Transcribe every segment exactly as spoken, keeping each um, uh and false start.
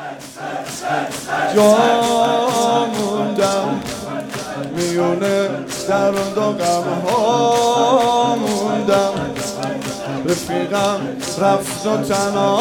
جا موندم میونه درد و غم ها موندم رفیقم رفت و تنها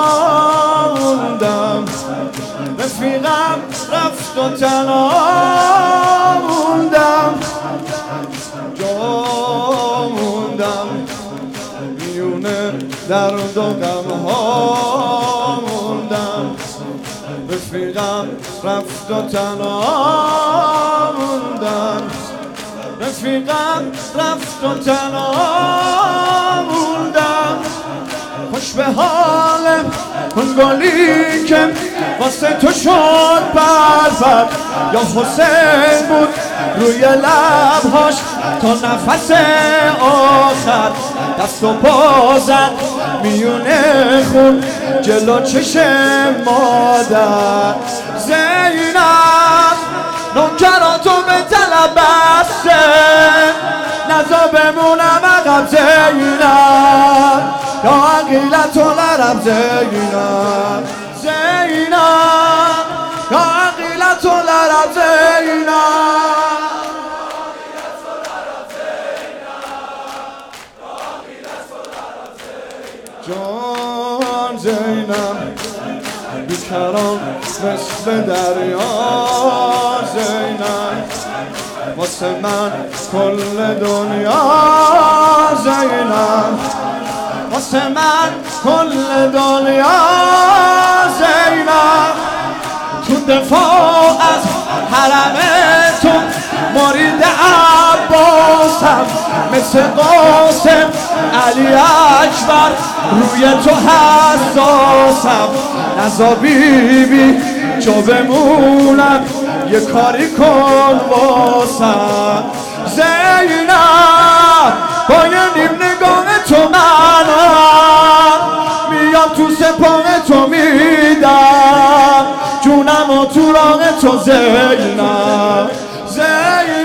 موندم رفیقم رفت و تنها موندم جا موندم میونه درد و غم ها موندم رفیقم رفت و تنها موندم رفیقم رفت و تنها موندم خوش به حالم اون گلی که واسه تو شد پرپر یا حسین بود روی لبهاش تا نفس آخر دست و پا زد میونه خون جلو چشم مادر زینب نوکراتو به طلب بسته نزا بمونم عقب زینب یا عقیلت و لرم زینب زینب یا عقیلت و لرم زینب جان زینب بیکران مثل دریا زینب واسه من کل دنیا زینب واسه من کل دنیا زینب تو دفاع از حرمتون مرید عباسم مثل قاسم علی اکبر روی تو حساسم نزا بی بی جا بمونم یه کاری کن واسم زینب با یه نیم نگاه تو منم میام تو سپاه تو میدم جونم و تو راه تو زینب زینب